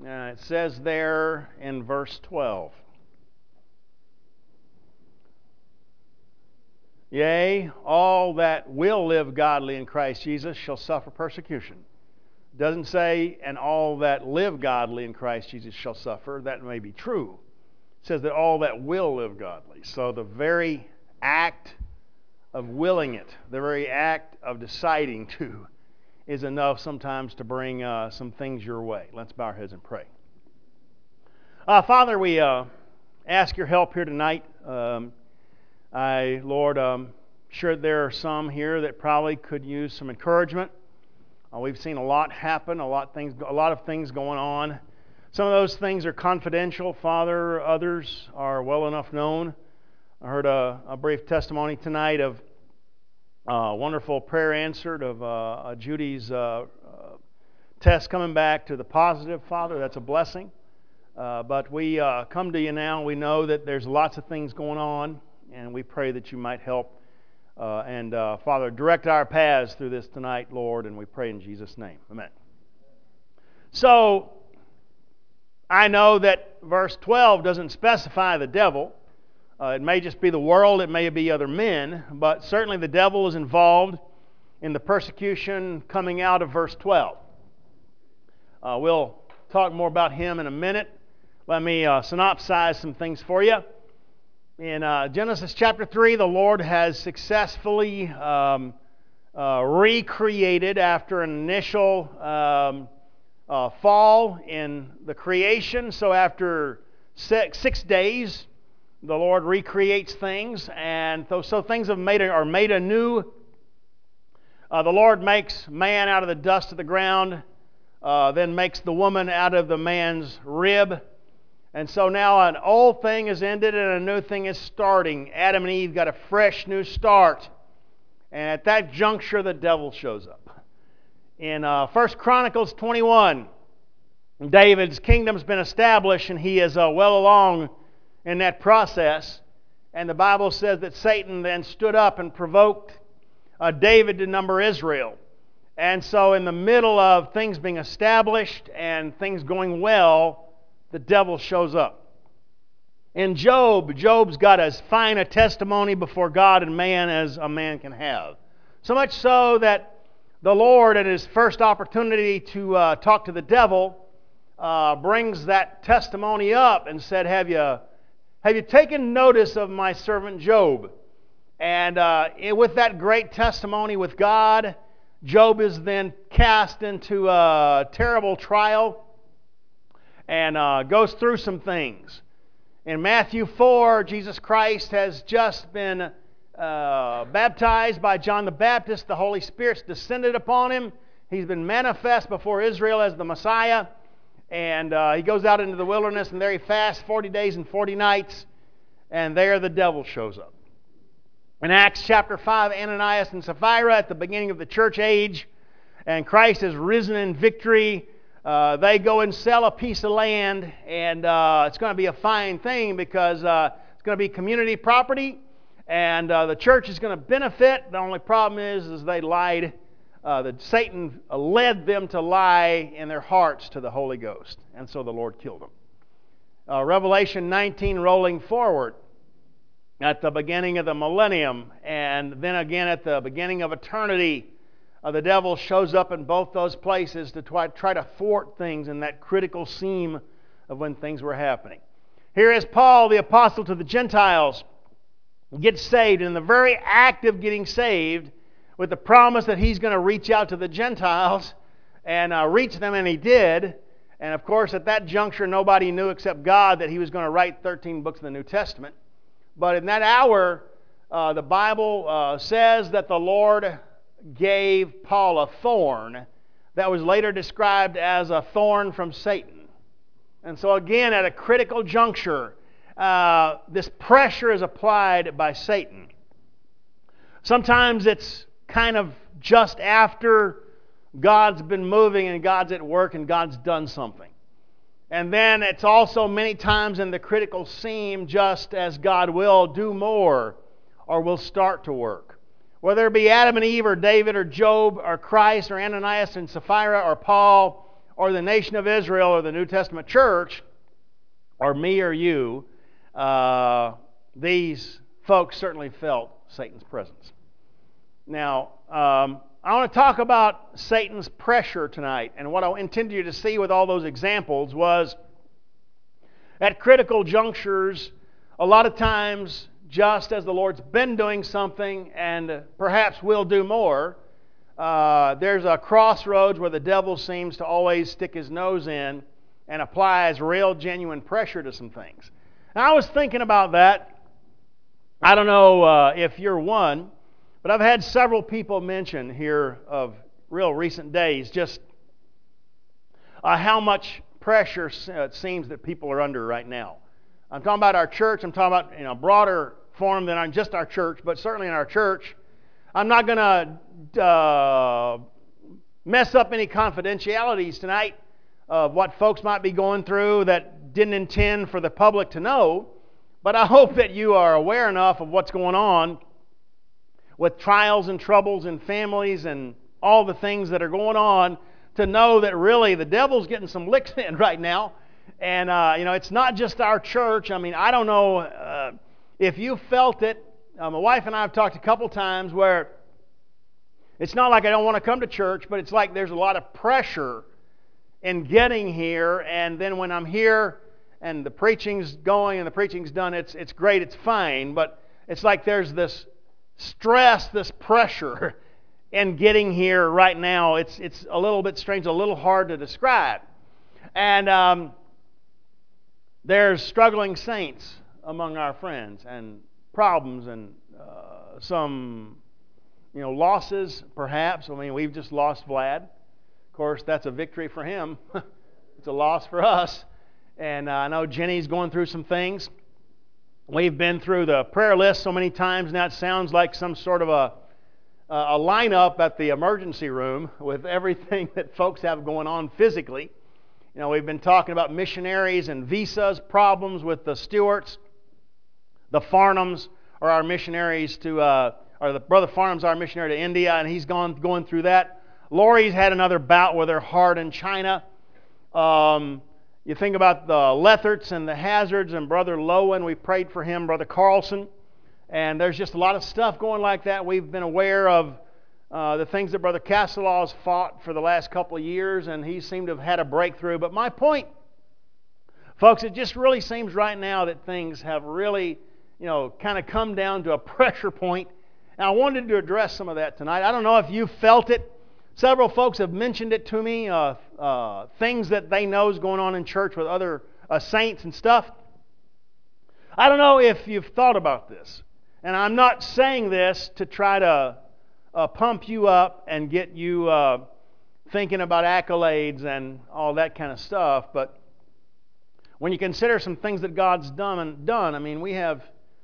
It says there in verse 12, "Yea, all that will live godly in Christ Jesus shall suffer persecution." It doesn't say, "and all that live godly in Christ Jesus shall suffer." That may be true. It says that all that will live godly. So the very act of willing it, the very act of deciding to, is enough sometimes to bring some things your way. Let's bow our heads and pray. Father, we ask your help here tonight. Lord, sure there are some here that probably could use some encouragement. We've seen a lot happen, a lot of things going on. Some of those things are confidential, Father. Others are well enough known. I heard a brief testimony tonight of wonderful prayer answered of Judy's test coming back to the positive. Father, that's a blessing. But we come to you now. We know that there's lots of things going on, and we pray that you might help. Father, direct our paths through this tonight, Lord, and we pray in Jesus' name. Amen. So, I know that verse 12 doesn't specify the devil. It may just be the world, it may be other men, but certainly the devil is involved in the persecution coming out of verse 12. We'll talk more about him in a minute. Let me synopsize some things for you. In Genesis chapter 3, the Lord has successfully recreated after an initial fall in the creation. So after 6 days, the Lord recreates things, and so things are made anew. The Lord makes man out of the dust of the ground, then makes the woman out of the man's rib. And so now an old thing is ended and a new thing is starting. Adam and Eve got a fresh new start. And at that juncture, the devil shows up. In 1 Chronicles 21, David's kingdom's been established, and he is well along in that process. And the Bible says that Satan then stood up and provoked David to number Israel. And so in the middle of things being established and things going well, the devil shows up. In Job's got as fine a testimony before God and man as a man can have. So much so that the Lord, at his first opportunity to talk to the devil, brings that testimony up and said, Have you taken notice of my servant Job? And with that great testimony with God, Job is then cast into a terrible trial and goes through some things. In Matthew 4, Jesus Christ has just been baptized by John the Baptist. The Holy Spirit's descended upon him. He's been manifest before Israel as the Messiah. And he goes out into the wilderness, and there he fasts 40 days and 40 nights. And there the devil shows up. In Acts chapter 5, Ananias and Sapphira at the beginning of the church age, and Christ has risen in victory. They go and sell a piece of land, and it's going to be a fine thing because it's going to be community property, and the church is going to benefit. The only problem is they lied. That Satan led them to lie in their hearts to the Holy Ghost, and so the Lord killed them. Revelation 19 rolling forward at the beginning of the millennium, and then again at the beginning of eternity, the devil shows up in both those places to try to thwart things in that critical seam of when things were happening. Here is Paul, the apostle to the Gentiles, gets saved. In the very act of getting saved, with the promise that he's going to reach out to the Gentiles and reach them, and he did. And of course, at that juncture, nobody knew except God that he was going to write 13 books of the New Testament. But in that hour, the Bible says that the Lord gave Paul a thorn that was later described as a thorn from Satan. And so again, at a critical juncture, this pressure is applied by Satan. Sometimes it's kind of just after God's been moving and God's at work and God's done something. And then it's also many times in the critical seam, just as God will do more or will start to work. Whether it be Adam and Eve or David or Job or Christ or Ananias and Sapphira or Paul or the nation of Israel or the New Testament church, or me or you, these folks certainly felt Satan's presence. Now, I want to talk about Satan's pressure tonight, and what I intended you to see with all those examples was at critical junctures, a lot of times, just as the Lord's been doing something and perhaps will do more, there's a crossroads where the devil seems to always stick his nose in and applies real, genuine pressure to some things. Now, I was thinking about that. I don't know if you're one, but I've had several people mention here of real recent days just how much pressure it seems that people are under right now. I'm talking about our church. I'm talking about in a broader form than just our church, but certainly in our church. I'm not going to mess up any confidentialities tonight of what folks might be going through that didn't intend for the public to know, but I hope that you are aware enough of what's going on with trials and troubles in families and all the things that are going on to know that really the devil's getting some licks in right now. And, it's not just our church. I mean, I don't know if you felt it. My wife and I have talked a couple times where it's not like I don't want to come to church, but it's like there's a lot of pressure in getting here. And then when I'm here and the preaching's going and the preaching's done, it's great, it's fine. But it's like there's this stress, this pressure in getting here right now. It's a little bit strange, a little hard to describe. And there's struggling saints among our friends and problems and some, losses perhaps. I mean, we've just lost Vlad. Of course, that's a victory for him. It's a loss for us. And I know Jenny's going through some things. We've been through the prayer list so many times now it sounds like some sort of a lineup at the emergency room with everything that folks have going on physically. We've been talking about missionaries and visas, problems with the Stewarts. The Farnhams are our missionaries Brother Farnham's our missionary to India, and he's going through that. Lori's had another bout with her heart in China. You think about the Letherts and the Hazards and Brother Lowen. We prayed for him, Brother Carlson. And there's just a lot of stuff going like that. We've been aware of the things that Brother Castellaw's fought for the last couple of years, and he seemed to have had a breakthrough. But my point, folks, it just really seems right now that things have really, kind of come down to a pressure point. And I wanted to address some of that tonight. I don't know if you felt it. Several folks have mentioned it to me, things that they know is going on in church with other saints and stuff. I don't know if you've thought about this. And I'm not saying this to try to pump you up and get you thinking about accolades and all that kind of stuff. But when you consider some things that God's done, I mean, we have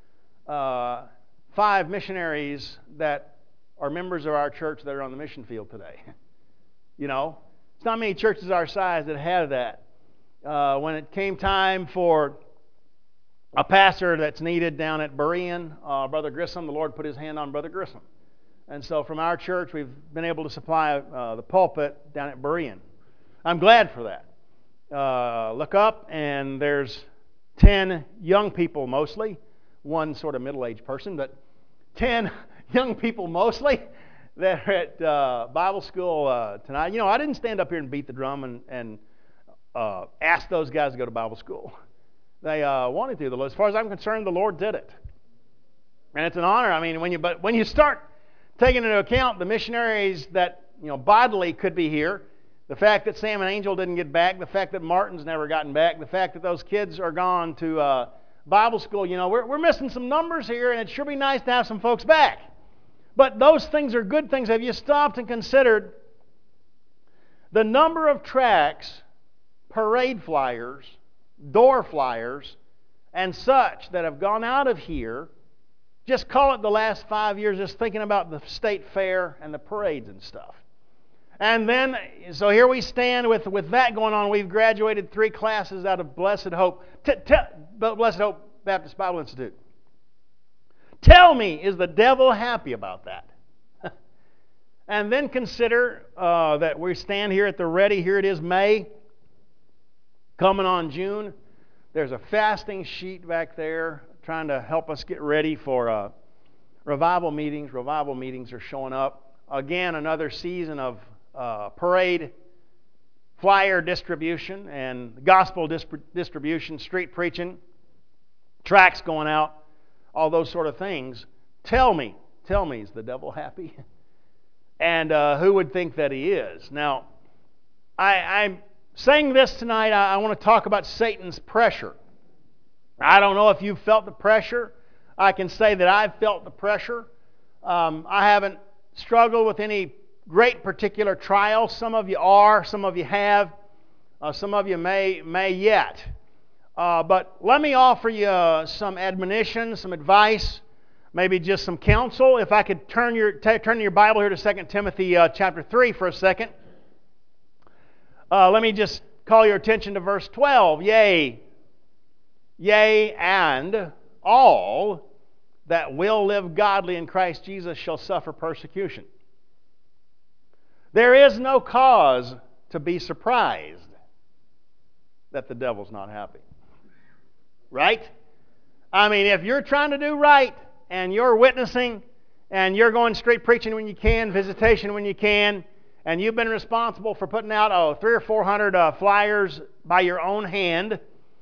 5 missionaries that are members of our church that are on the mission field today. It's not many churches our size that have that. When it came time for a pastor that's needed down at Berean, Brother Grissom, the Lord put His hand on Brother Grissom. And so from our church, we've been able to supply the pulpit down at Berean. I'm glad for that. Look up, and there's 10 young people mostly, one sort of middle-aged person, but 10 young people mostly that are at Bible school tonight. I didn't stand up here and beat the drum and ask those guys to go to Bible school. They wanted to. As far as I'm concerned, the Lord did it. And it's an honor. I mean, when you start taking into account the missionaries that bodily could be here, the fact that Sam and Angel didn't get back, the fact that Martin's never gotten back, the fact that those kids are gone to Bible school, we're missing some numbers here, and it sure be nice to have some folks back. But those things are good things. Have you stopped and considered the number of tracts, parade flyers, door flyers, and such that have gone out of here? Just call it the last 5 years, just thinking about the state fair and the parades and stuff. And then, so here we stand with that going on. We've graduated 3 classes out of Blessed Hope, Blessed Hope Baptist Bible Institute. Tell me, is the devil happy about that? And then consider that we stand here at the ready. Here it is, May, coming on June. There's a fasting sheet back there trying to help us get ready for revival meetings. Revival meetings are showing up. Again, another season of parade, flyer distribution, and gospel distribution, street preaching, tracts going out, all those sort of things. Tell me, is the devil happy? And who would think that he is? Now, I'm saying this tonight, I want to talk about Satan's pressure. I don't know if you've felt the pressure. I can say that I've felt the pressure. I haven't struggled with any great particular trial. Some of you are, some of you have, some of you may yet. But let me offer you some admonition, some advice, maybe just some counsel. If I could turn your Bible here to 2 Timothy chapter 3 for a second. Let me just call your attention to verse 12. Yea, and all that will live godly in Christ Jesus shall suffer persecution. There is no cause to be surprised that the devil's not happy. Right? I mean, if you're trying to do right and you're witnessing and you're going street preaching when you can, visitation when you can, and you've been responsible for putting out 300 or 400 flyers by your own hand,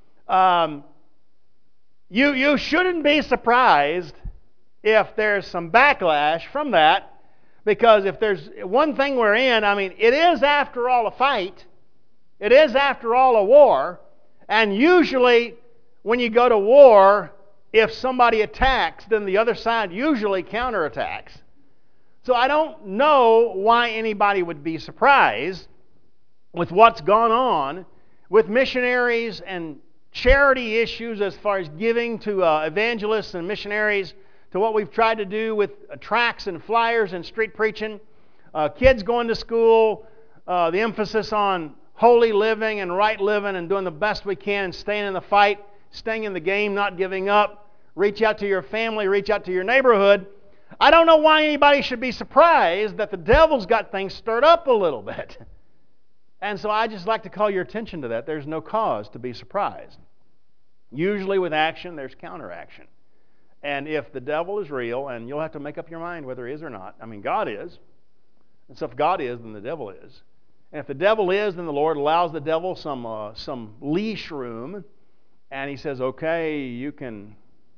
you shouldn't be surprised if there's some backlash from that, because if there's one thing we're in, I mean, it is after all a fight. It is after all a war, and usually when you go to war, if somebody attacks, then the other side usually counterattacks. So I don't know why anybody would be surprised with what's gone on with missionaries and charity issues as far as giving to evangelists and missionaries, to what we've tried to do with tracts and flyers and street preaching, kids going to school, the emphasis on holy living and right living and doing the best we can and staying in the fight, staying in the game, not giving up. Reach out to your family, reach out to your neighborhood. I don't know why anybody should be surprised that the devil's got things stirred up a little bit. And so I just like to call your attention to that. There's no cause to be surprised. Usually with action, there's counteraction. And if the devil is real, and you'll have to make up your mind whether he is or not. I mean, God is. And so if God is, then the devil is. And if the devil is, then the Lord allows the devil some leash room, and he says, okay, you can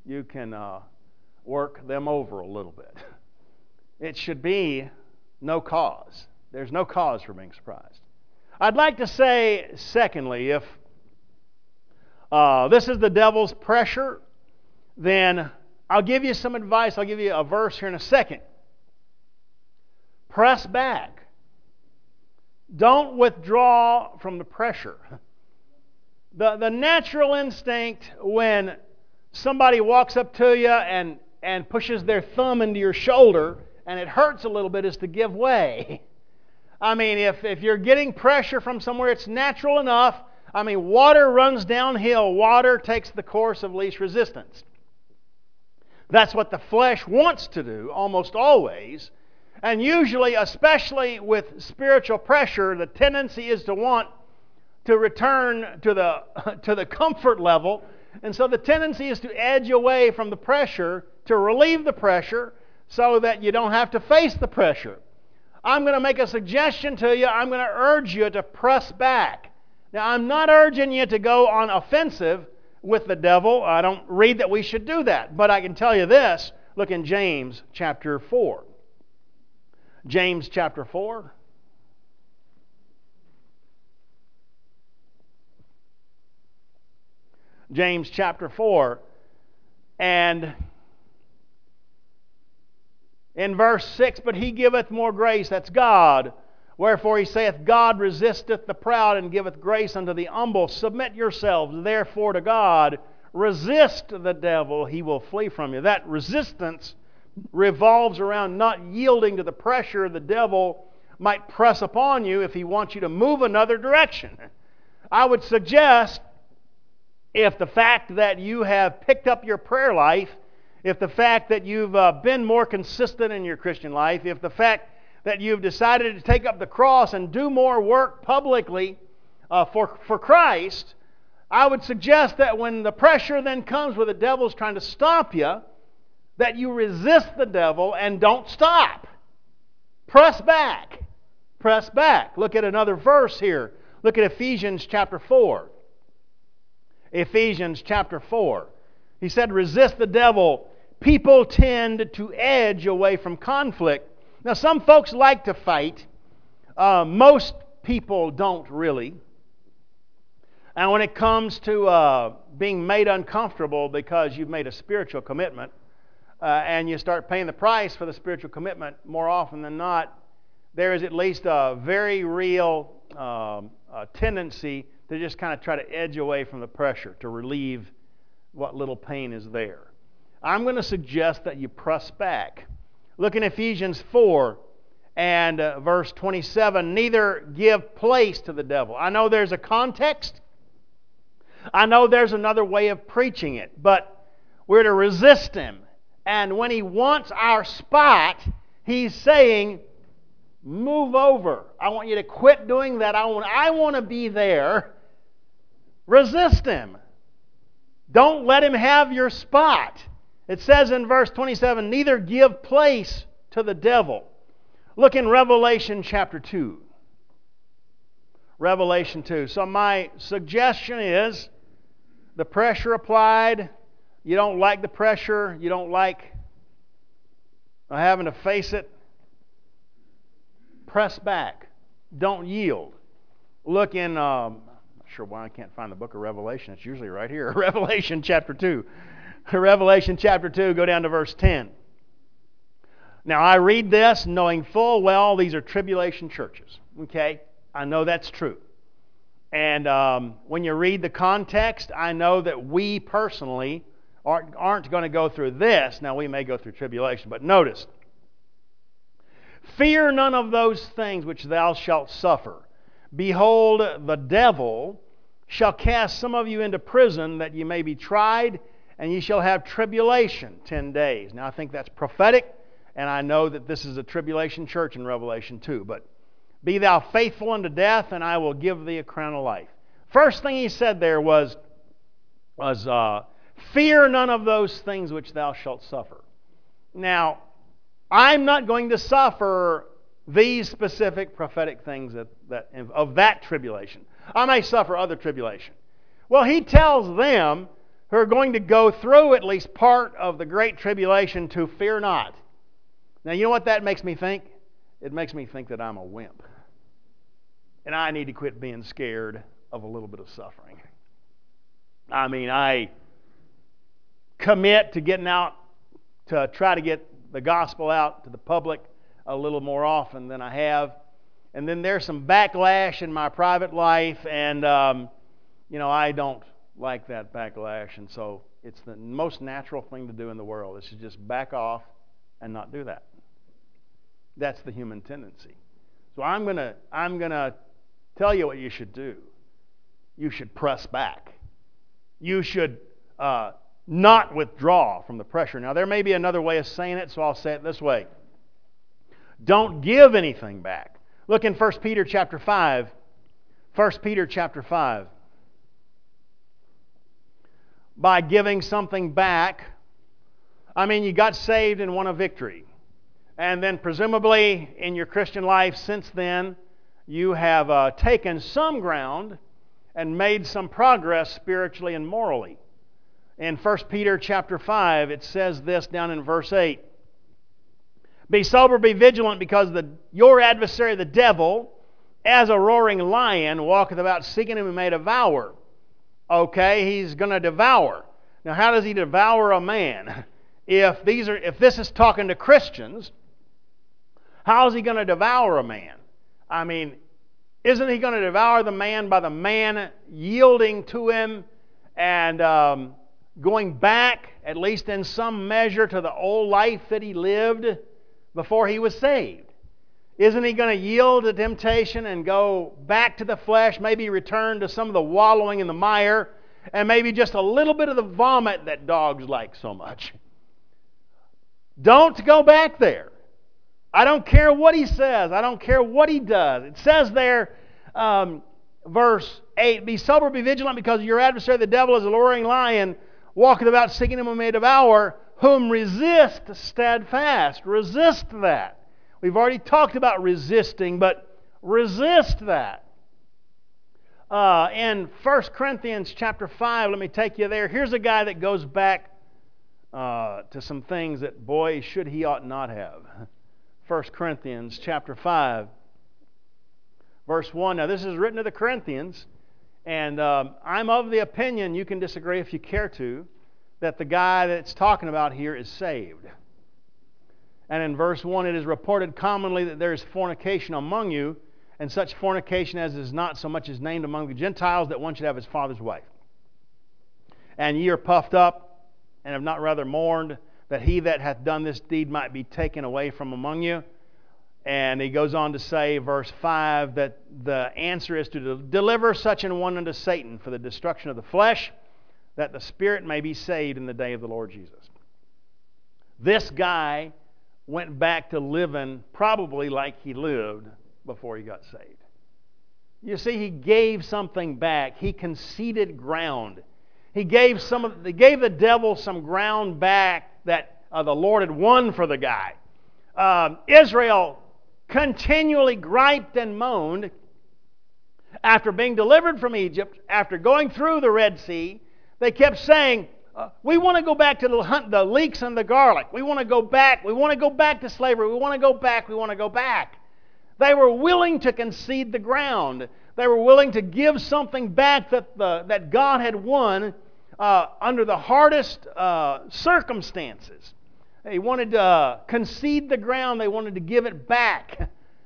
work them over a little bit. It should be no cause. There's no cause for being surprised. I'd like to say, secondly, if this is the devil's pressure, then I'll give you some advice. I'll give you a verse here in a second. Press back. Don't withdraw from the pressure. The natural instinct when somebody walks up to you and pushes their thumb into your shoulder and it hurts a little bit is to give way. I mean, if you're getting pressure from somewhere, it's natural enough. I mean, water runs downhill. Water takes the course of least resistance. That's what the flesh wants to do almost always. And usually, especially with spiritual pressure, the tendency is to want to return to the comfort level. And so the tendency is to edge away from the pressure to relieve the pressure so that you don't have to face the pressure. I'm going to make a suggestion to you. I'm going to urge you to press back. Now, I'm not urging you to go on offensive with the devil. I don't read that we should do that. But I can tell you this. Look in James chapter 4. James chapter 4. James chapter 4. And in verse 6, but he giveth more grace, that's God. Wherefore he saith, God resisteth the proud and giveth grace unto the humble. Submit yourselves therefore to God. Resist the devil, he will flee from you. That resistance revolves around not yielding to the pressure the devil might press upon you if he wants you to move another direction. I would suggest, if the fact that you have picked up your prayer life, if the fact that you've been more consistent in your Christian life, if the fact that you've decided to take up the cross and do more work publicly for Christ, I would suggest that when the pressure then comes where the devil's trying to stop you, that you resist the devil and don't stop. Press back. Press back. Look at another verse here. Look at Ephesians chapter 4. Ephesians chapter 4. He said, resist the devil. People tend to edge away from conflict. Now, some folks like to fight. Most people don't really. And when it comes to being made uncomfortable because you've made a spiritual commitment, and you start paying the price for the spiritual commitment, more often than not, there is at least a very real tendency to just kind of try to edge away from the pressure to relieve what little pain is there. I'm going to suggest that you press back. Look in Ephesians 4 and verse 27. Neither give place to the devil. I know there's a context. I know there's another way of preaching it, but we're to resist him. And when he wants our spot, he's saying, move over. I want you to quit doing that. I want to be there. Resist him. Don't let him have your spot. It says in verse 27, neither give place to the devil. Look in Revelation chapter 2. Revelation 2. So my suggestion is, the pressure applied, you don't like the pressure, you don't like having to face it, press back. Don't yield. Look in, I'm not sure why I can't find the book of Revelation. It's usually right here. Revelation chapter 2. Revelation chapter 2, go down to verse 10. Now I read this knowing full well these are tribulation churches. Okay? I know that's true. And when you read the context, I know that we personally aren't going to go through this. Now we may go through tribulation, but notice, fear none of those things which thou shalt suffer. Behold, the devil shall cast some of you into prison that ye may be tried, and ye shall have tribulation 10 days. Now I think that's prophetic, and I know that this is a tribulation church in Revelation 2, but be thou faithful unto death, and I will give thee a crown of life. First thing he said there was fear none of those things which thou shalt suffer. Now, I'm not going to suffer these specific prophetic things of that tribulation. I may suffer other tribulation. Well, he tells them who are going to go through at least part of the great tribulation to fear not. Now, you know what that makes me think? It makes me think that I'm a wimp. And I need to quit being scared of a little bit of suffering. I mean, I commit to getting out to try to get the gospel out to the public a little more often than I have. And then there's some backlash in my private life, and I don't like that backlash. And so it's the most natural thing to do in the world is to just back off and not do that. That's the human tendency. So I'm gonna tell you what you should do. You should press back. You should not withdraw from the pressure. Now, there may be another way of saying it, so I'll say it this way. Don't give anything back. Look in 1 Peter chapter 5. 1 Peter chapter 5. By giving something back, I mean, you got saved and won a victory. And then presumably in your Christian life since then, you have taken some ground and made some progress spiritually and morally. In 1 Peter chapter 5, it says this down in verse 8. Be sober, be vigilant, because your adversary, the devil, as a roaring lion, walketh about seeking whom he may devour. Okay, he's going to devour. Now, how does he devour a man? If this is talking to Christians, how is he going to devour a man? I mean, isn't he going to devour the man by the man yielding to him and going back, at least in some measure, to the old life that he lived before he was saved? Isn't he going to yield to temptation and go back to the flesh, maybe return to some of the wallowing in the mire, and maybe just a little bit of the vomit that dogs like so much? Don't go back there. I don't care what he says. I don't care what he does. It says there, verse 8, be sober, be vigilant, because your adversary, the devil, is a roaring lion, walketh about seeking whom he may devour, whom resist steadfast. Resist that. We've already talked about resisting, but resist that. In 1 Corinthians chapter 5, let me take you there. Here's a guy that goes back to some things that, boy, should he ought not have. 1 Corinthians chapter 5, verse 1. Now, this is written to the Corinthians, and I'm of the opinion, you can disagree if you care to, that the guy that's talking about here is saved. And in verse 1, it is reported commonly that there is fornication among you, and such fornication as is not so much as named among the Gentiles, that one should have his father's wife. And ye are puffed up, and have not rather mourned, that he that hath done this deed might be taken away from among you. And he goes on to say, verse 5, that the answer is to deliver such an one unto Satan for the destruction of the flesh, that the spirit may be saved in the day of the Lord Jesus. This guy went back to living probably like he lived before he got saved. You see, he gave something back. He conceded ground. He gave the devil some ground back that the Lord had won for the guy. Israel continually griped and moaned after being delivered from Egypt, after going through the Red Sea. They kept saying, we want to go back to the leeks and the garlic. We want to go back. We want to go back to slavery. We want to go back. We want to go back. They were willing to concede the ground. They were willing to give something back that God had won under the hardest circumstances. They wanted to concede the ground. They wanted to give it back.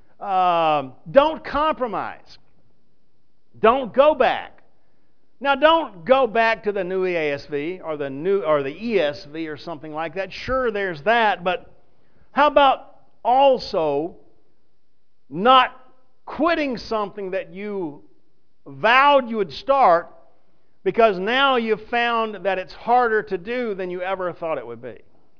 Don't compromise. Don't go back. Now, don't go back to the new ESV or the ESV or something like that. Sure, there's that, but how about also not quitting something that you vowed you would start because now you've found that it's harder to do than you ever thought it would be?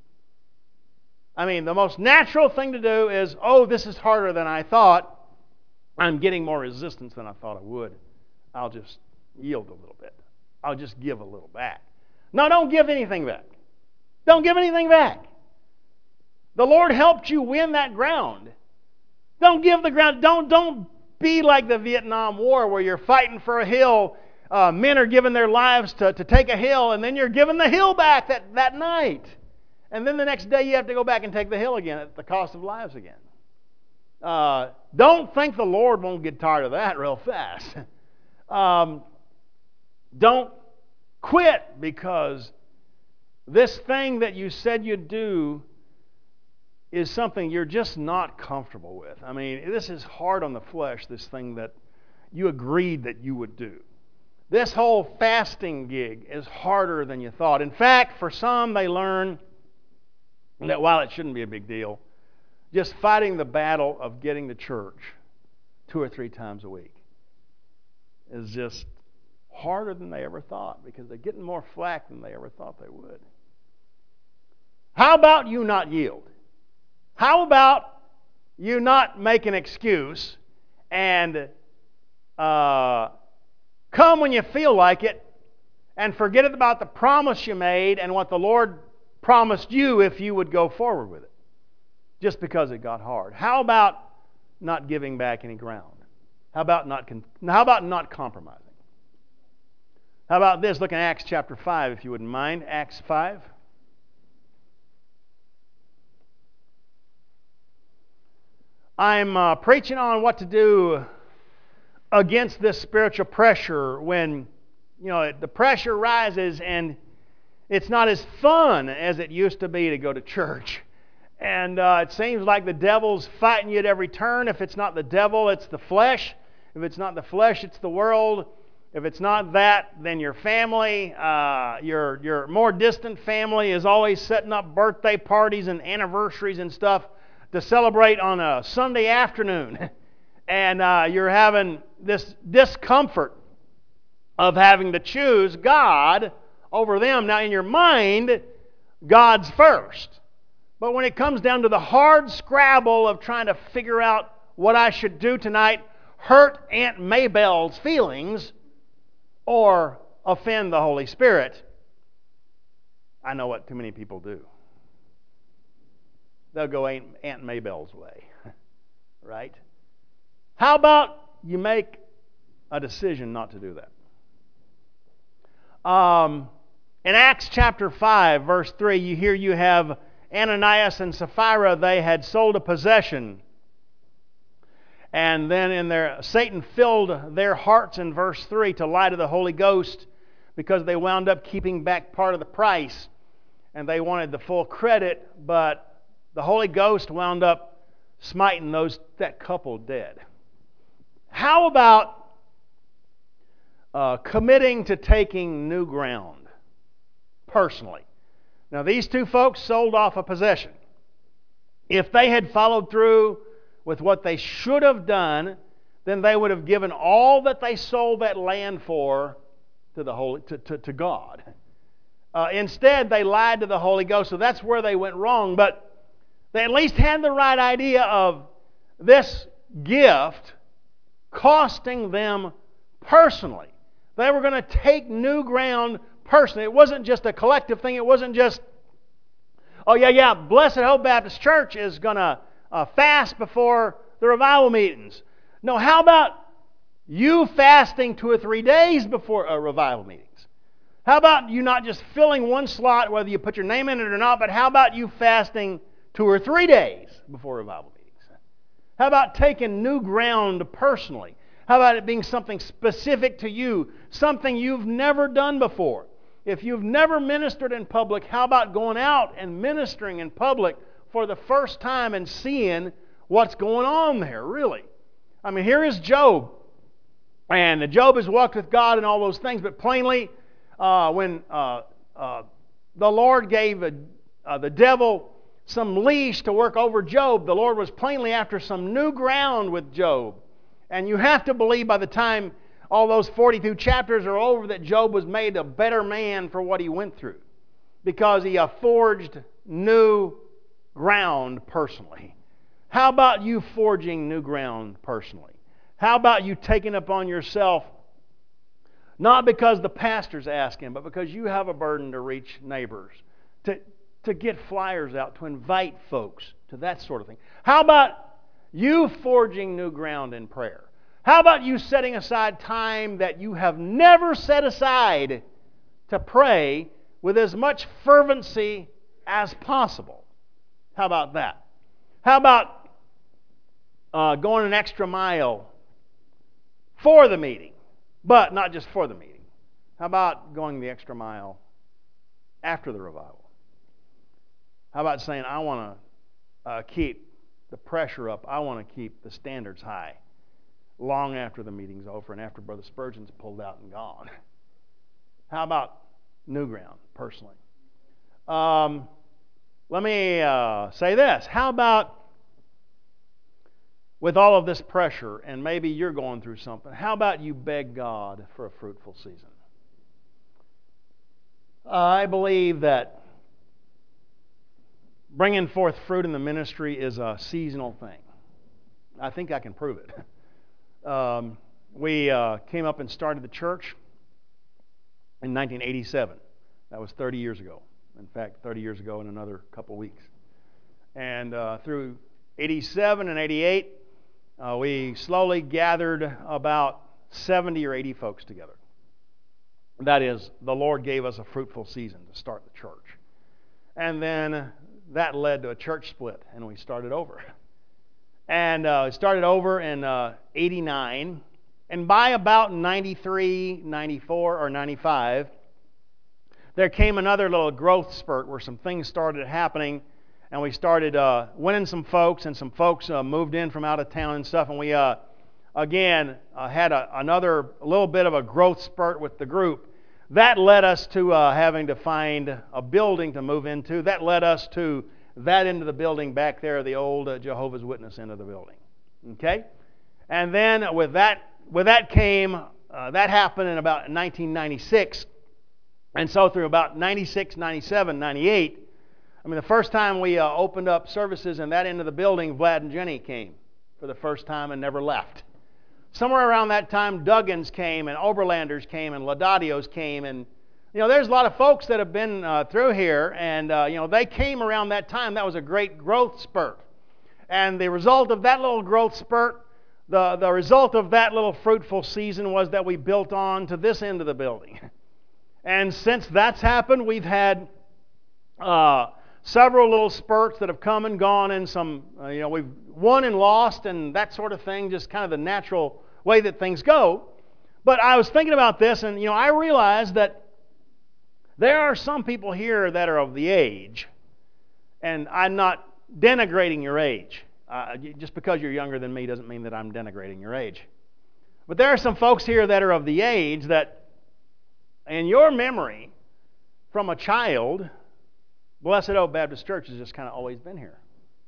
I mean, the most natural thing to do is, oh, this is harder than I thought. I'm getting more resistance than I thought I would. I'll just yield a little bit. I'll just give a little back. No, don't give anything back. Don't give anything back. The Lord helped you win that ground. Don't give the ground. Don't be like the Vietnam War where you're fighting for a hill. Men are giving their lives to take a hill, and then you're giving the hill back that night. And then the next day you have to go back and take the hill again at the cost of lives again. Don't think the Lord won't get tired of that real fast. Don't quit because this thing that you said you'd do is something you're just not comfortable with. I mean, this is hard on the flesh, this thing that you agreed that you would do. This whole fasting gig is harder than you thought. In fact, for some, they learn that while it shouldn't be a big deal, just fighting the battle of getting to church 2 or 3 times a week is just harder than they ever thought because they're getting more flack than they ever thought they would. How about you not yield? How about you not make an excuse and come when you feel like it and forget about the promise you made and what the Lord promised you if you would go forward with it just because it got hard? How about not giving back any ground? How about not compromising? How about this? Look in Acts chapter 5, if you wouldn't mind. Acts 5. I'm preaching on what to do against this spiritual pressure when, the pressure rises and it's not as fun as it used to be to go to church. And it seems like the devil's fighting you at every turn. If it's not the devil, it's the flesh. If it's not the flesh, it's the world. If it's not that, then your family, your more distant family is always setting up birthday parties and anniversaries and stuff to celebrate on a Sunday afternoon. And you're having this discomfort of having to choose God over them. Now, in your mind, God's first. But when it comes down to the hard scrabble of trying to figure out what I should do tonight, hurt Aunt Maybell's feelings or offend the Holy Spirit, I know what too many people do. They'll go Aunt Maybell's way, right? How about you make a decision not to do that? In Acts chapter 5, verse 3, you have Ananias and Sapphira. They had sold a possession. And then Satan filled their hearts in verse 3 to lie to the Holy Ghost because they wound up keeping back part of the price. And they wanted the full credit, but the Holy Ghost wound up smiting that couple dead. How about committing to taking new ground personally? Now, these two folks sold off a possession. If they had followed through with what they should have done, then they would have given all that they sold that land for to God. Instead, they lied to the Holy Ghost, so that's where they went wrong. But they at least had the right idea of this gift costing them personally. They were going to take new ground personally. It wasn't just a collective thing. It wasn't just, Blessed Hope Baptist Church is going to fast before the revival meetings. No, how about you fasting 2 or 3 days before revival meetings? How about you not just filling one slot, whether you put your name in it or not, but how about you fasting 2 or 3 days before revival meetings? How about taking new ground personally? How about it being something specific to you, something you've never done before? If you've never ministered in public, how about going out and ministering in public for the first time and seeing what's going on there, really? I mean, here is Job. And Job has walked with God and all those things, but plainly, when the Lord gave the devil some leash to work over Job, the Lord was plainly after some new ground with Job. And you have to believe by the time all those 42 chapters are over that Job was made a better man for what he went through, because he forged new ground personally. How about you forging new ground personally? How about you taking upon yourself, not because the pastor's asking, but because you have a burden to reach neighbors, to get flyers out, to invite folks to that sort of thing? How about you forging new ground in prayer? How about you setting aside time that you have never set aside to pray with as much fervency as possible? How about that? How about going an extra mile for the meeting, but not just for the meeting? How about going the extra mile after the revival? How about saying, I want to keep the pressure up, I want to keep the standards high long after the meeting's over and after Brother Spurgeon's pulled out and gone? How about new ground personally? Let me say this. How about, with all of this pressure, and maybe you're going through something, how about you beg God for a fruitful season? I believe that bringing forth fruit in the ministry is a seasonal thing. I think I can prove it. We came up and started the church in 1987. That was 30 years ago. In fact, 30 years ago in another couple weeks. And through 87 and 88, we slowly gathered about 70 or 80 folks together. That is, the Lord gave us a fruitful season to start the church. And then that led to a church split, and we started over. And we started over in 89. And by about 93, 94, or 95, there came another little growth spurt where some things started happening, and we started winning some folks, and some folks moved in from out of town and stuff, and we again had another little bit of a growth spurt with the group. That led us to having to find a building to move into. That led us to that end of the building back there, the old Jehovah's Witness end of the building. Okay? And then with that came, that happened in about 1996. And so through about 96, 97, 98, I mean, the first time we opened up services in that end of the building, Vlad and Jenny came for the first time and never left. Somewhere around that time, Duggins came, and Oberlanders came, and Ladadios came, and there's a lot of folks that have been through here, and they came around that time. That was a great growth spurt. And the result of that little growth spurt, the result of that little fruitful season was that we built on to this end of the building. And since that's happened, we've had several little spurts that have come and gone, and some, we've won and lost and that sort of thing, just kind of the natural way that things go. But I was thinking about this, and I realized that there are some people here that are of the age, and I'm not denigrating your age. Just because you're younger than me doesn't mean that I'm denigrating your age. But there are some folks here that are of the age that, in your memory, from a child, Blessed Oak Baptist Church has just kind of always been here.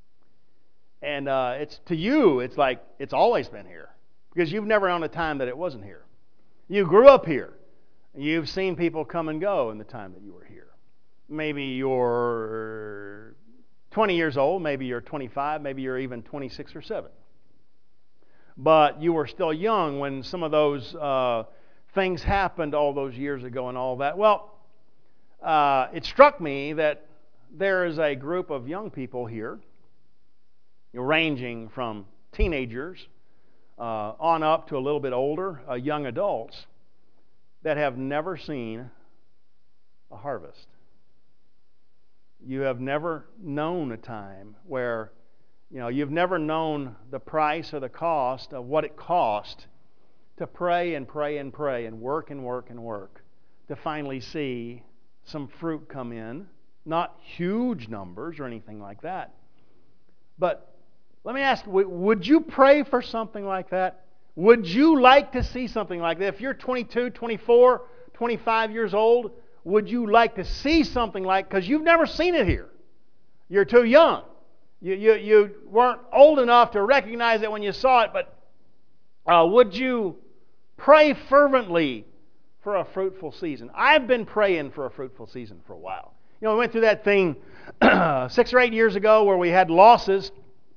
And it's to you, it's like it's always been here, because you've never known a time that it wasn't here. You grew up here. You've seen people come and go in the time that you were here. Maybe you're 20 years old, maybe you're 25, maybe you're even 26 or 7. But you were still young when some of those things happened all those years ago and all that. Well, it struck me that there is a group of young people here, ranging from teenagers on up to a little bit older, young adults, that have never seen a harvest. You have never known a time where, you've never known the price or the cost of what it cost to pray and pray and pray and work and work and work to finally see some fruit come in. Not huge numbers or anything like that. But let me ask, would you pray for something like that? Would you like to see something like that? If you're 22, 24, 25 years old, would you like to see something like, because you've never seen it here. You're too young. You weren't old enough to recognize it when you saw it, but would you pray fervently for a fruitful season? I've been praying for a fruitful season for a while. We went through that thing 6 or 8 years ago where we had losses.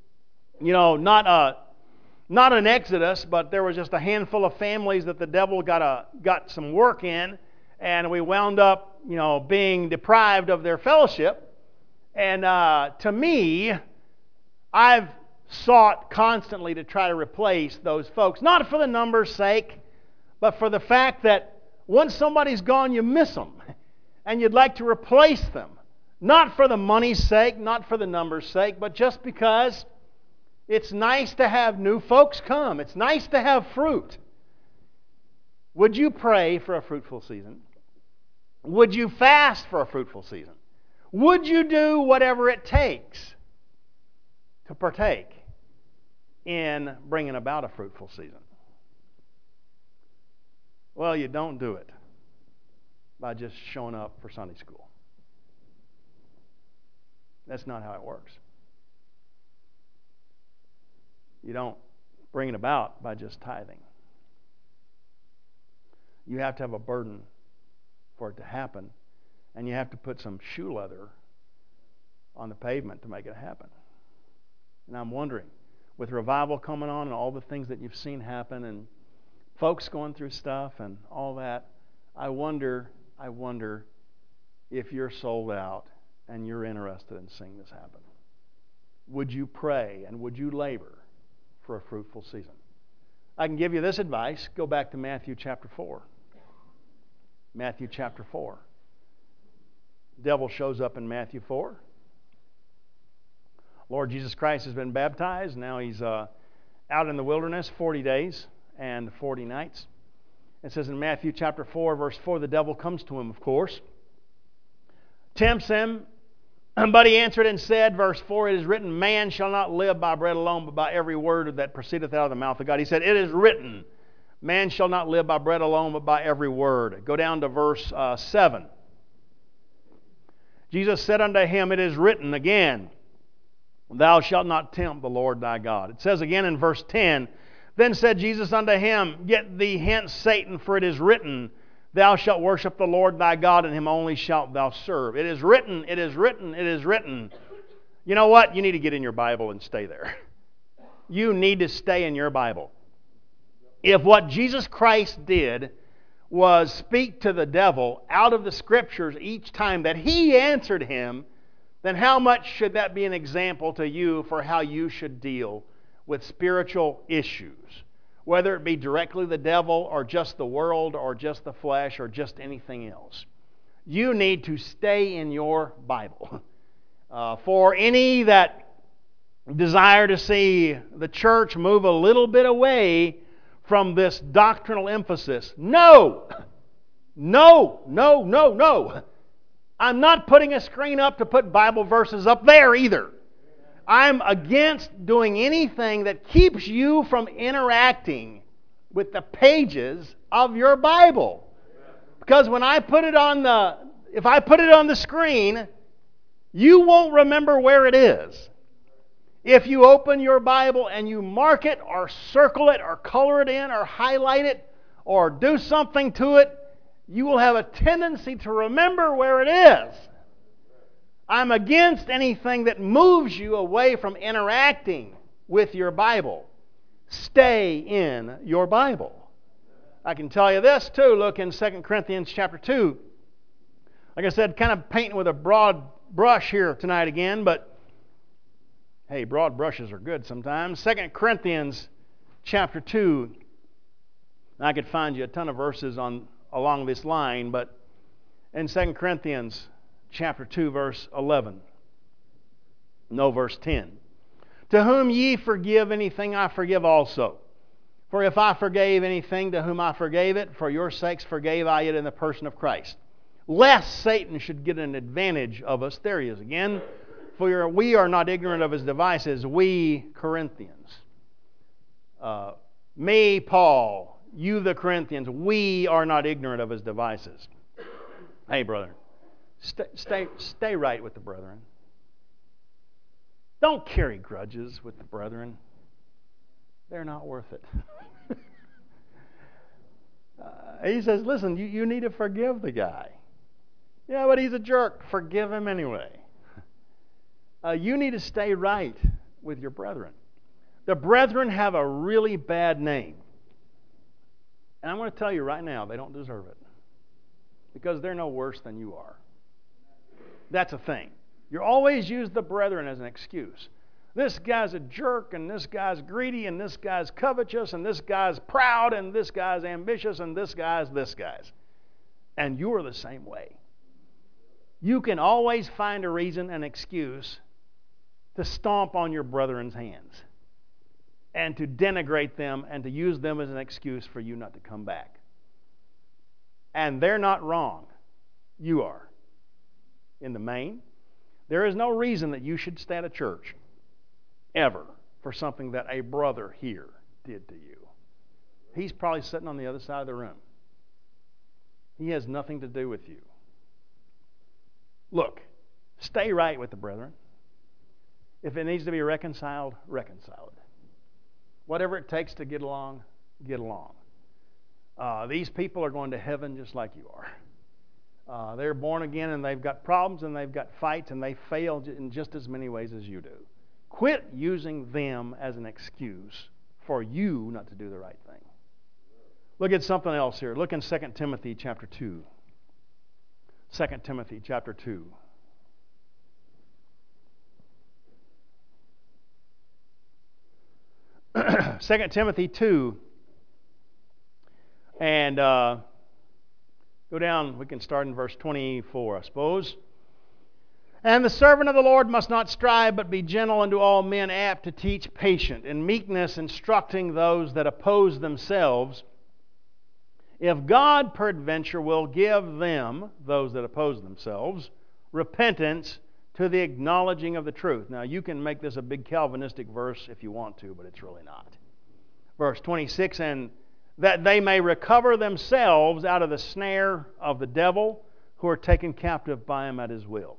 Not an exodus, but there was just a handful of families that the devil got some work in, and we wound up, being deprived of their fellowship. And to me, I've sought constantly to try to replace those folks, not for the numbers' sake, but for the fact that once somebody's gone, you miss them, and you'd like to replace them, not for the money's sake, not for the numbers' sake, but just because it's nice to have new folks come. It's nice to have fruit. Would you pray for a fruitful season? Would you fast for a fruitful season? Would you do whatever it takes to partake in bringing about a fruitful season? Well, you don't do it by just showing up for Sunday school. That's not how it works. You don't bring it about by just tithing. You have to have a burden for it to happen, and you have to put some shoe leather on the pavement to make it happen. And I'm wondering, with revival coming on and all the things that you've seen happen and folks going through stuff and all that, I wonder if you're sold out and you're interested in seeing this happen. Would you pray and would you labor for a fruitful season? I can give you this advice. Go back to Matthew chapter 4. Matthew chapter 4. The devil shows up in Matthew 4. Lord Jesus Christ has been baptized. Now he's out in the wilderness 40 days and 40 nights. It says in Matthew chapter 4, verse 4, the devil comes to him, of course, tempts him, but he answered and said, verse 4, it is written, man shall not live by bread alone, but by every word that proceedeth out of the mouth of God. He said, it is written, man shall not live by bread alone, but by every word. Go down to verse 7. Jesus said unto him, it is written again, thou shalt not tempt the Lord thy God. It says again in verse 10, then said Jesus unto him, get thee hence, Satan, for it is written, Thou shalt worship the Lord thy God, and him only shalt thou serve. It is written, it is written, it is written. You know what? You need to get in your Bible and stay there. You need to stay in your Bible. If what Jesus Christ did was speak to the devil out of the Scriptures each time that he answered him, then how much should that be an example to you for how you should deal with spiritual issues? Whether it be directly the devil or just the world or just the flesh or just anything else. You need to stay in your Bible. For any that desire to see the church move a little bit away from this doctrinal emphasis, no! No, no, no, no. I'm not putting a screen up to put Bible verses up there either. I'm against doing anything that keeps you from interacting with the pages of your Bible. Because when I put it on if I put it on the screen, you won't remember where it is. If you open your Bible and you mark it or circle it or color it in or highlight it or do something to it, you will have a tendency to remember where it is. I'm against anything that moves you away from interacting with your Bible. Stay in your Bible. I can tell you this too. Look in 2 Corinthians chapter 2. Like I said, kind of painting with a broad brush here tonight again, but hey, broad brushes are good sometimes. 2 Corinthians chapter 2. I could find you a ton of verses along this line, but in 2 Corinthians chapter 2, verse 11. No, verse 10. To whom ye forgive anything, I forgive also. For if I forgave anything, to whom I forgave it, for your sakes forgave I it in the person of Christ. Lest Satan should get an advantage of us. There he is again. For we are not ignorant of his devices, we Corinthians. Me, Paul, you the Corinthians, we are not ignorant of his devices. Hey, brother, stay right with the brethren. Don't carry grudges with the brethren. They're not worth it. He says, listen, you need to forgive the guy. Yeah, but he's a jerk. Forgive him anyway. You need to stay right with your brethren. The brethren have a really bad name. And I'm going to tell you right now, they don't deserve it. Because they're no worse than you are. That's a thing. You always use the brethren as an excuse. This guy's a jerk, and this guy's greedy, and this guy's covetous, and this guy's proud, and this guy's ambitious, and this guy's. And you are the same way. You can always find a reason, an excuse, to stomp on your brethren's hands and to denigrate them and to use them as an excuse for you not to come back. And they're not wrong. You are. In the main, there is no reason that you should stay at a church ever for something that a brother here did to you. He's probably sitting on the other side of the room. He has nothing to do with you. Look, stay right with the brethren. If it needs to be reconciled, reconcile it. Whatever it takes to get along, get along. These people are going to heaven just like you are. They're born again and they've got problems and they've got fights and they fail in just as many ways as you do. Quit using them as an excuse for you not to do the right thing. Look at something else here. Look in 2 Timothy chapter 2. 2 Timothy chapter 2. Second Timothy 2. And go down, we can start in verse 24, I suppose. And the servant of the Lord must not strive, but be gentle unto all men, apt to teach, patient, in meekness instructing those that oppose themselves, if God peradventure will give them, those that oppose themselves, repentance to the acknowledging of the truth. Now, you can make this a big Calvinistic verse if you want to, but it's really not. Verse 26, and that they may recover themselves out of the snare of the devil, who are taken captive by him at his will.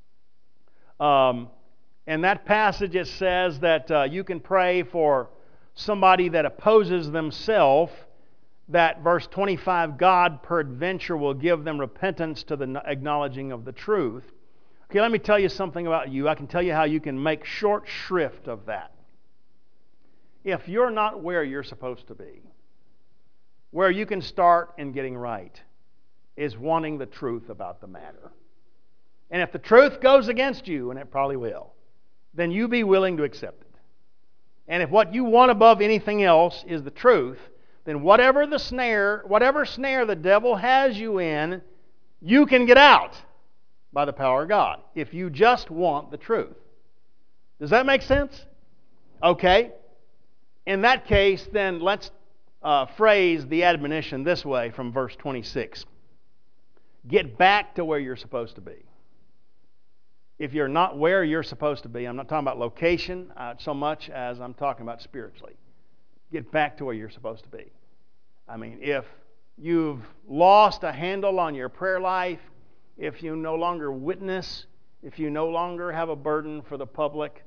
In that passage it says that you can pray for somebody that opposes themselves, that verse 25, God peradventure will give them repentance to the acknowledging of the truth. Okay, let me tell you something about you. I can tell you how you can make short shrift of that. If you're not where you're supposed to be, where you can start in getting right is wanting the truth about the matter. And if the truth goes against you, and it probably will, then you be willing to accept it. And if what you want above anything else is the truth, then whatever snare the devil has you in, you can get out by the power of God, if you just want the truth. Does that make sense? Okay. In that case, then let's phrase the admonition this way from verse 26. Get back to where you're supposed to be. If you're not where you're supposed to be, I'm not talking about location so much as I'm talking about spiritually. Get back to where you're supposed to be. I mean, if you've lost a handle on your prayer life, if you no longer witness, if you no longer have a burden for the public,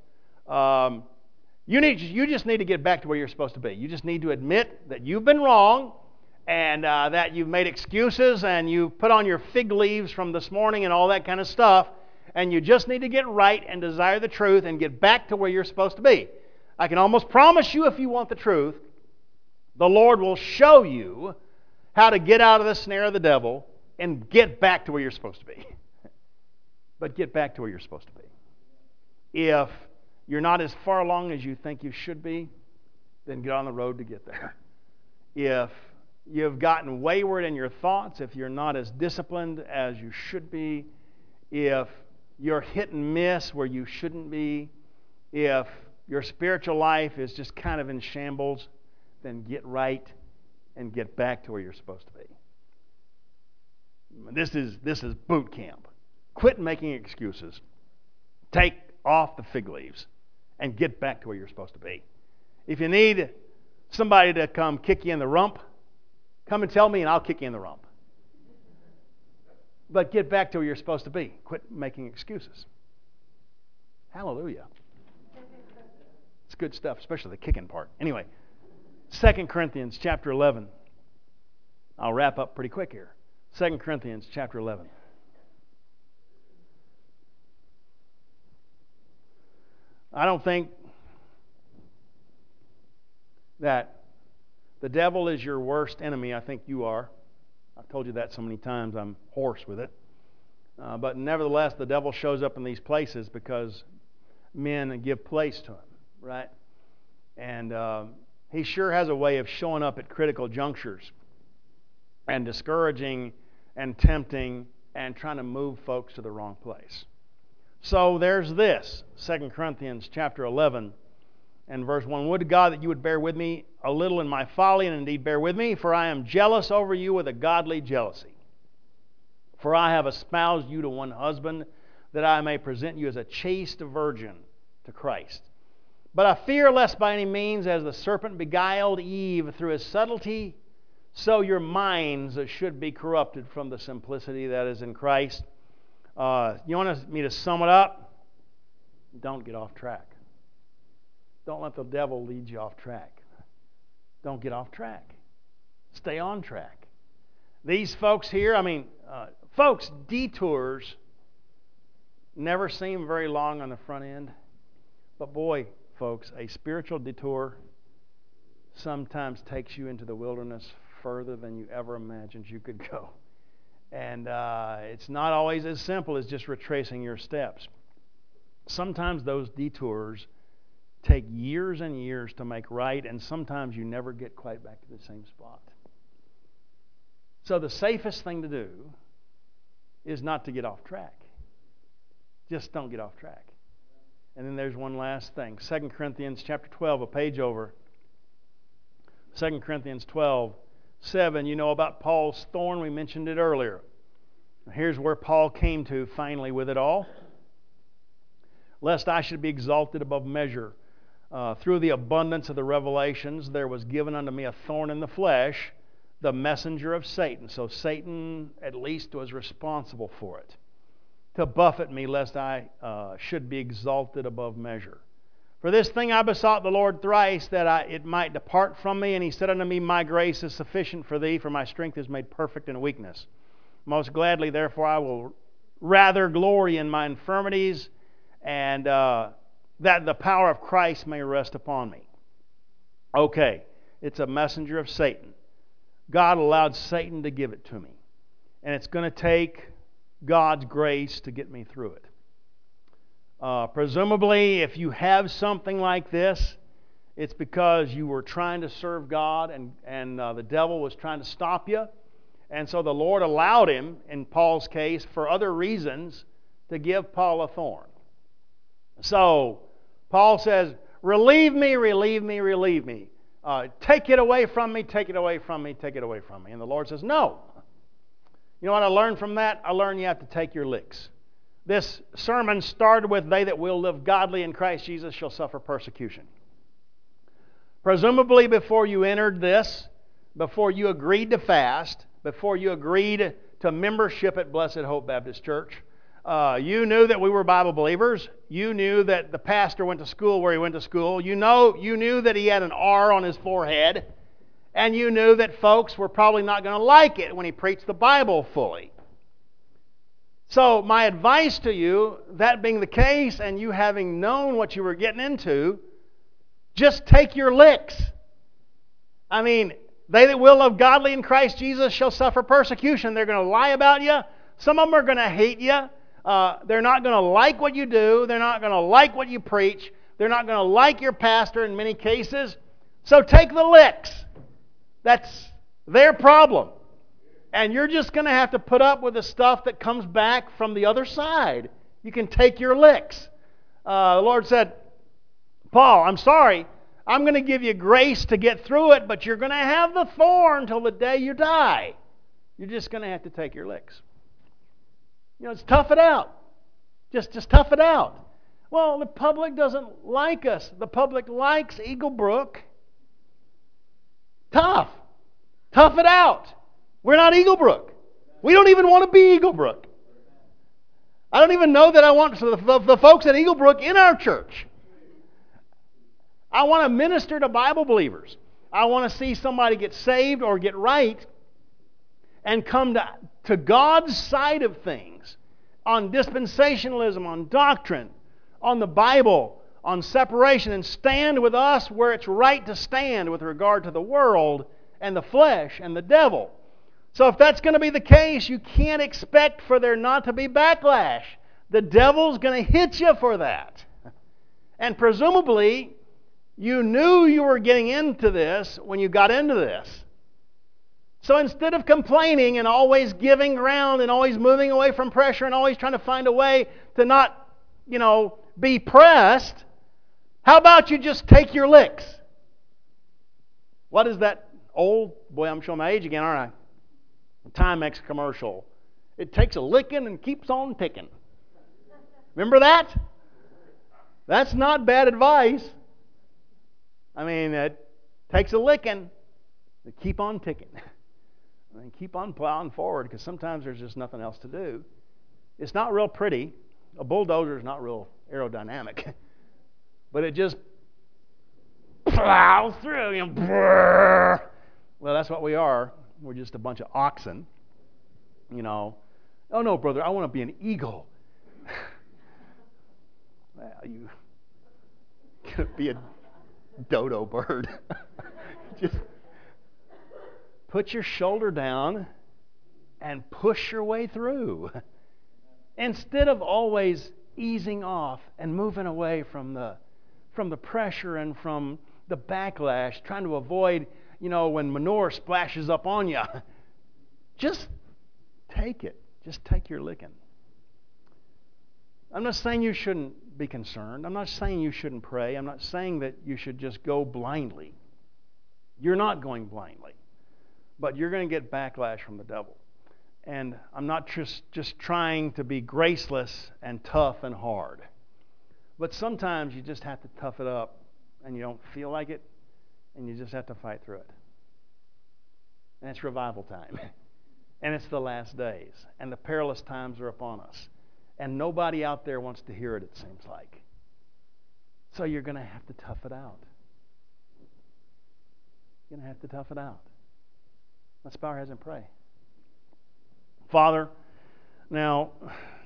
you just need to get back to where you're supposed to be. You just need to admit that you've been wrong and that you've made excuses and you put on your fig leaves from this morning and all that kind of stuff, and you just need to get right and desire the truth and get back to where you're supposed to be. I can almost promise you, if you want the truth, the Lord will show you how to get out of the snare of the devil and get back to where you're supposed to be. But get back to where you're supposed to be. If you're not as far along as you think you should be, then get on the road to get there. If you've gotten wayward in your thoughts, if you're not as disciplined as you should be, if you're hit and miss where you shouldn't be, if your spiritual life is just kind of in shambles, then get right and get back to where you're supposed to be. This is boot camp. Quit making excuses. Take off the fig leaves and get back to where you're supposed to be. If you need somebody to come kick you in the rump, come and tell me and I'll kick you in the rump. But get back to where you're supposed to be. Quit making excuses. Hallelujah. It's good stuff, especially the kicking part. Anyway, 2 Corinthians chapter 11. I'll wrap up pretty quick here. 2 Corinthians chapter 11. I don't think that the devil is your worst enemy. I think you are. I've told you that so many times, I'm hoarse with it. But nevertheless, the devil shows up in these places because men give place to him, right? And he sure has a way of showing up at critical junctures and discouraging and tempting and trying to move folks to the wrong place. So there's this, 2 Corinthians chapter 11 and verse 1. Would to God that you would bear with me a little in my folly, and indeed bear with me, for I am jealous over you with a godly jealousy. For I have espoused you to one husband, that I may present you as a chaste virgin to Christ. But I fear lest by any means, as the serpent beguiled Eve through his subtlety, so your minds should be corrupted from the simplicity that is in Christ. You want me to sum it up? Don't get off track. Don't let the devil lead you off track. Don't get off track. Stay on track. These folks here, folks, detours never seem very long on the front end. But boy, folks, a spiritual detour sometimes takes you into the wilderness further than you ever imagined you could go. And it's not always as simple as just retracing your steps. Sometimes those detours take years and years to make right, and sometimes you never get quite back to the same spot. So the safest thing to do is not to get off track. Just don't get off track. And then there's one last thing. 2 Corinthians chapter 12, a page over. 2 Corinthians 12, 7. You know about Paul's thorn. We mentioned it earlier. Here's where Paul came to finally with it all. Lest I should be exalted above measure. Through the abundance of the revelations, there was given unto me a thorn in the flesh, the messenger of Satan. So Satan at least was responsible for it, to buffet me lest I should be exalted above measure. For this thing I besought the Lord thrice, that it might depart from me. And he said unto me, My grace is sufficient for thee, for my strength is made perfect in weakness. Most gladly, therefore, I will rather glory in my infirmities, and that the power of Christ may rest upon me. Okay, it's a messenger of Satan. God allowed Satan to give it to me. And it's going to take God's grace to get me through it. Presumably, if you have something like this, it's because you were trying to serve God and the devil was trying to stop you. And so the Lord allowed him, in Paul's case, for other reasons, to give Paul a thorn. So Paul says, relieve me, relieve me, relieve me. Take it away from me, take it away from me, take it away from me. And the Lord says, no. You know what I learned from that? I learned you have to take your licks. This sermon started with, they that will live godly in Christ Jesus shall suffer persecution. Presumably before you entered this, before you agreed to fast, before you agreed to membership at Blessed Hope Baptist Church, you knew that we were Bible believers. You knew that the pastor went to school where he went to school. You knew that he had an R on his forehead. And you knew that folks were probably not going to like it when he preached the Bible fully. So my advice to you, that being the case and you having known what you were getting into, just take your licks. I mean, they that will live godly in Christ Jesus shall suffer persecution. They're going to lie about you. Some of them are going to hate you. They're not going to like what you do. They're not going to like what you preach. They're not going to like your pastor in many cases. So take the licks. That's their problem. And you're just going to have to put up with the stuff that comes back from the other side. You can take your licks. The Lord said, Paul, I'm sorry. I'm going to give you grace to get through it, but you're going to have the thorn till the day you die. You're just going to have to take your licks. You know, it's tough it out. Just tough it out. Well, the public doesn't like us. The public likes Eagle Brook. Tough it out. We're not Eagle Brook. We don't even want to be Eagle Brook. I don't even know that I want the folks at Eagle Brook in our church. I want to minister to Bible believers. I want to see somebody get saved or get right and come to God's side of things on dispensationalism, on doctrine, on the Bible, on separation, and stand with us where it's right to stand with regard to the world and the flesh and the devil. So if that's going to be the case, you can't expect for there not to be backlash. The devil's going to hit you for that. And presumably, you knew you were getting into this when you got into this. So instead of complaining and always giving ground and always moving away from pressure and always trying to find a way to not, be pressed, how about you just take your licks? What is that old, boy, I'm showing my age again, aren't I? Timex commercial. It takes a licking and keeps on ticking. Remember that? That's not bad advice. I mean, it takes a licking to keep on ticking. And keep on plowing forward, because sometimes there's just nothing else to do. It's not real pretty. A bulldozer is not real aerodynamic. But it just plows through. Well, that's what we are. We're just a bunch of oxen. Oh no, brother, I want to be an eagle. Well, you could be a dodo bird. Just put your shoulder down and push your way through. Instead of always easing off and moving away from the pressure and from the backlash, trying to avoid, when manure splashes up on you. Just take it. Just take your licking. I'm not saying you shouldn't be concerned. I'm not saying you shouldn't pray. I'm not saying that you should just go blindly. You're not going blindly. But you're going to get backlash from the devil. And I'm not just trying to be graceless and tough and hard. But sometimes you just have to tough it up and you don't feel like it, and you just have to fight through it. And it's revival time. And it's the last days. And the perilous times are upon us. And nobody out there wants to hear it, it seems like. So you're going to have to tough it out. You're going to have to tough it out. Let's bow our heads and pray. Father, now